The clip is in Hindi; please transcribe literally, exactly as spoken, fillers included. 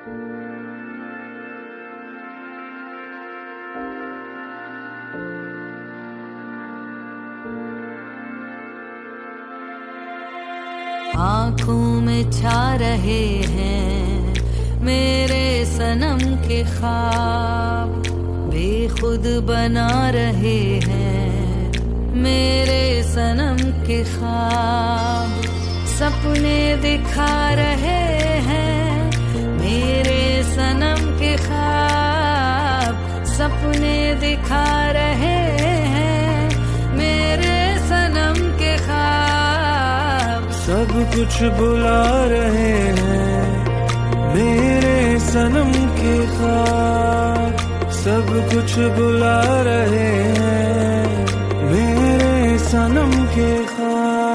आँखों में छा रहे हैं मेरे सनम के ख्वाब, बेखुद बना रहे हैं मेरे सनम के ख्वाब, सपने दिखा रहे हैं मेरे सनम के ख्वाब, सपने दिखा रहे हैं मेरे सनम के ख्वाब। सब कुछ बुला रहे हैं मेरे सनम के ख्वाब, सब कुछ बुला रहे हैं मेरे सनम के ख्वाब।